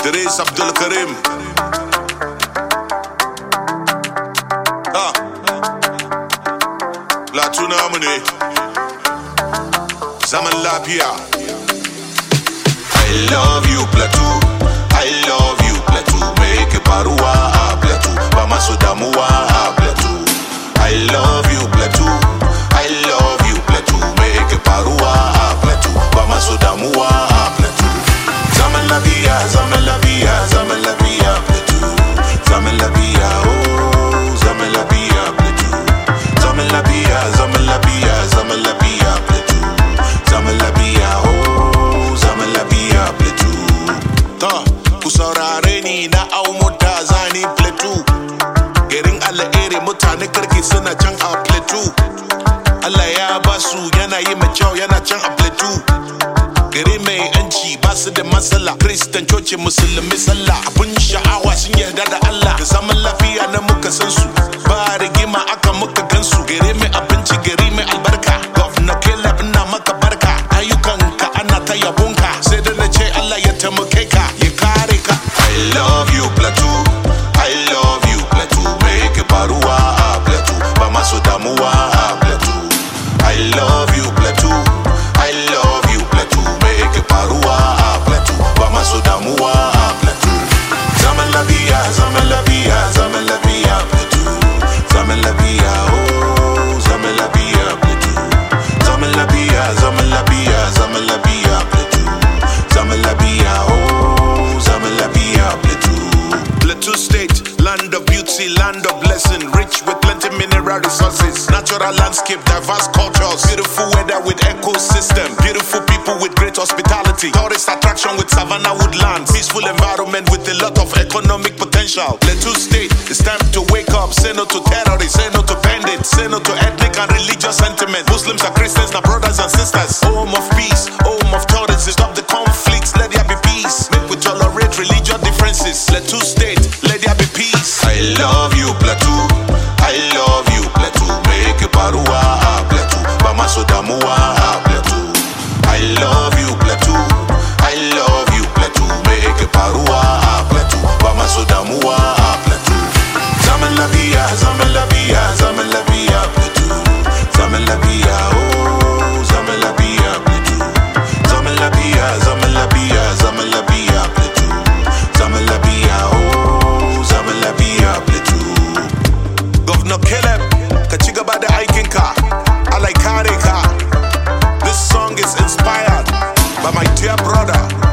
Idris Abdul Karim. Plateau namu ne, zaman lafiya. I love you Plateau, I love you Plateau. Me yake faruwa a Plateau, ba masu damuwa a Plateau. I love you Plateau, I love you Plateau. Me yake faruwa a Plateau, ba masu damuwa a Plateau. Zaman lafiya, zaman lafiya, zaman lafiya Plateau. Zaman lafiya, oh, zaman lafiya Plateau. Zaman lafiya, zaman lafiya, zaman lafiya Plateau. Zaman lafiya, oh, zaman lafiya Plateau. Ta, ku saurare ni na au mota zani Plateau. Garin Allah ere mutane kirki suna can a Plateau. Allah ya basu yana yi mai kyau yana can a Plateau. Gari mai yanci ba su da matsala, Kristan coci musulmi sallah. Abun sha'awa sun yarda da Allah, da zaman lafiya na muka san su. Ba rigima aka muka gansu. Gari mai abinci, gari mai albarka. Governor Caleb ina maka barka. Ayyukanka ana ta yabonka, sai da na ce Allah ya taimake ka, ya kare ka. I love you Plateau, I love you Plateau. Me yake faruwa a Plateau, ba masu damuwa a Plateau. I love you Plateau, I love you Plateau. Me yake faruwa a Plateau, ba masu damuwa a Plateau. Zaman lafiya, zaman lafiya, zaman lafiya Plateau. Zaman lafiya, oh, zaman lafiya Plateau. Zaman lafiya, zaman lafiya, zaman lafiya Plateau. Zaman lafiya, oh, zaman lafiya Plateau. Plateau State, land of beauty, land of blessing, rich with plenty mineral resources, natural landscape, diverse cultures, beautiful weather with ecosystem, beautiful people with great hospitality, tourist attraction with savanna woodlands, peaceful environment with a lot of economic potential. Plateau State, it's time to wake up, say no to terrorists, say no to bandits, say no to ethnic and religious sentiment. Muslims and Christians are brothers and sisters. Home of peace, home of tolerance, stop the conflicts, let there be peace. Make we tolerate religious differences. Plateau State, let there be peace. I love you Plateau, I love you Plateau. Me yake faruwa a Plateau, ba masu damuwa a Plateau. I love you Plateau, I love you Plateau. Me yake faruwa a Plateau, ba masu damuwa a Plateau. Zaman lafiya, zaman lafiya, zaman lafiya Plateau. Zaman lafiya, oh, zaman lafiya Plateau. Zaman lafiya, zaman lafiya, zaman lafiya Plateau. Zaman lafiya, oh, zaman lafiya Plateau. Governor Caleb, ka ci gaba da aikinka, Allah ya kare ka. This song is inspired by my dear brother